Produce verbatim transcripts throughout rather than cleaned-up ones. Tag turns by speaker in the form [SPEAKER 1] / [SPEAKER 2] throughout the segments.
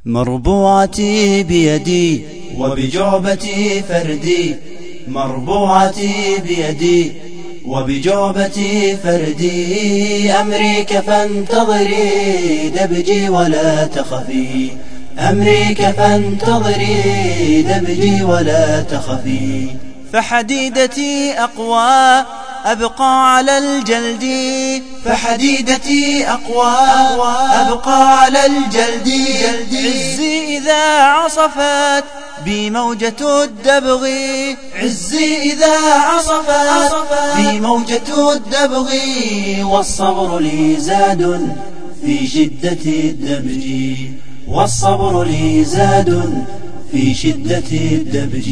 [SPEAKER 1] مربوعتي بيدي وبجعبتي فردي، مربوعتي بيدي وبجعبتي فردي. أمريك فانتظري دبجي ولا تخفي، أمريك فانتظري دبجي ولا تخفي. فحديدتي أقوى أبقى على الجلد، فحديدتي أقوى أبقى على الجلد. عزي إذا عصفت بي موجة الدبغ، عزي إذا عصفت بي موجة الدبغ. والصبر لي زاد في شدة الدبج، والصبر لي زاد في شدة الدبج.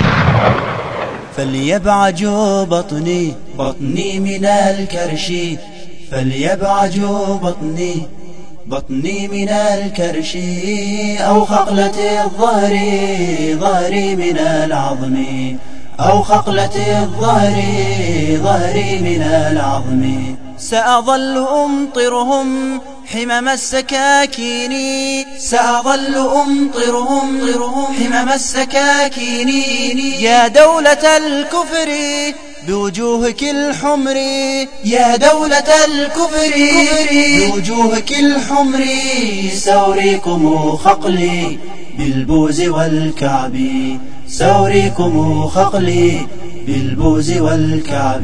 [SPEAKER 1] فليبعج بطني بطني من الكرش، فليبعج بطني بطني من الكرش. أو خقلة الظهر ظهري من العظم، أو خقلة الظهر ظهري من العظم. سأظل أمطرهم حمم السكاكين، سأظل أمطرهم حمم السكاكين. يا دولة الكفر بوجوهك الحمر، يا دولة الكفر بوجوهك الحمر. سأريكم خقلي بالبوز والكعب، سأريكم خقلي بالبوز والكعب.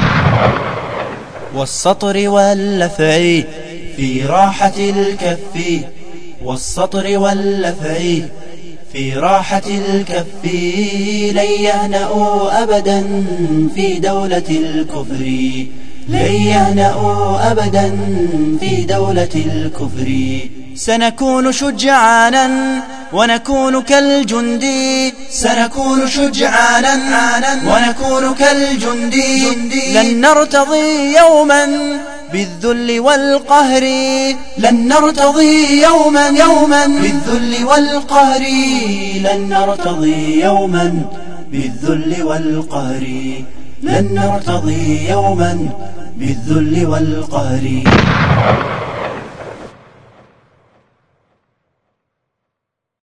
[SPEAKER 1] والسطر واللفع في راحة الكف، والسطر واللفع في راحة الكف. لن يهنأوا أبدا في دولة الكفر، لن يهنأوا أبدا في دولة الكفر. سنكون شجعانا ونكون كالجند، سنكون شجعانا ونكون كالجند. لن نرتضي يوما بالذل والقهر، لن نرتضي يوما يوما بالذل والقهر. لن نرتضي يوما بالذل والقهر، لن نرتضي يوما بالذل والقهر.